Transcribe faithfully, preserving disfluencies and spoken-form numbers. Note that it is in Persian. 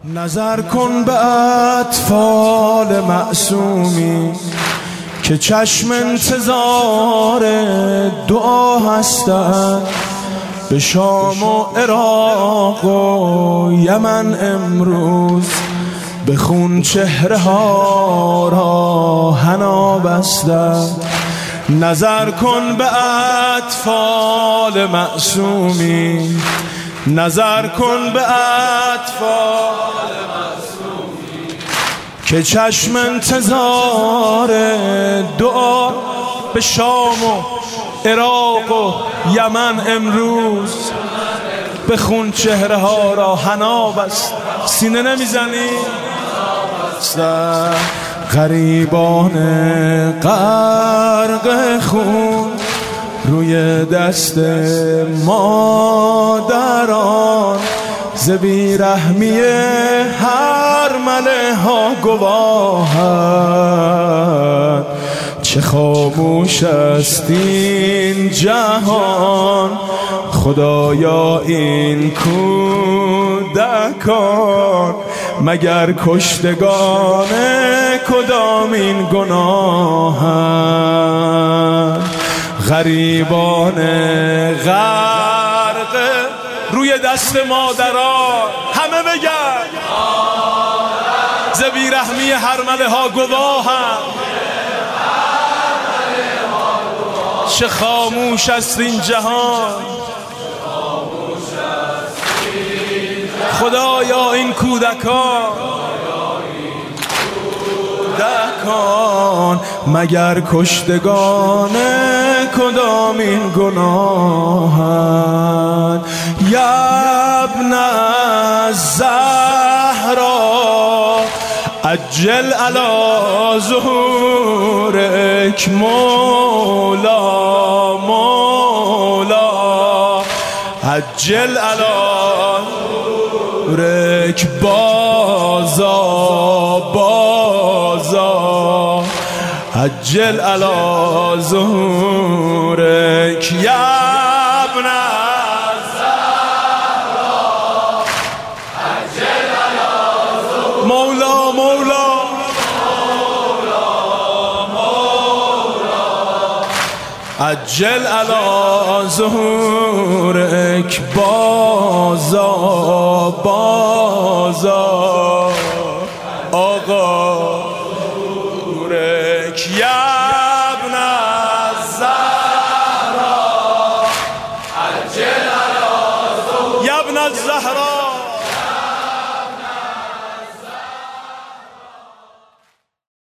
نظر کن به اطفال معصومی که چشم انتظار دعا هستند. به شام و عراق و یمن امروز به خون چهره ها را حنا بستند. نظر کن به اطفال معصومی، نظر کن به اطفال معصومی که چشم انتظار دعا به شام و عراق و یمن امروز به خون چهره ها را حنا بست. سینه نمیزنی؟ غریبان غرق خون روی دست مادران، ز بی‌رحمی هر مله ها گواهند. چه خاموش است این جهان، خدایا این کودکان مگر کشتگان کدامین گناهند. غریبان غرق روی دست مادران، همه بگن ز بی‌رحمی هرمله ها گواهند. چه خاموش است این جهان، خدایا این کودکان کودکان مگر کشتگان کدامین گناهند. یا ابن الزهرا عجل علی ظهورک مولا مولا، عجل علی ظهورک بازا بازا، عجل علی ظهورک یا ابن الزهرا عجل علی ظهورک مولا مولا عجل علی ظهورک بازا بازا.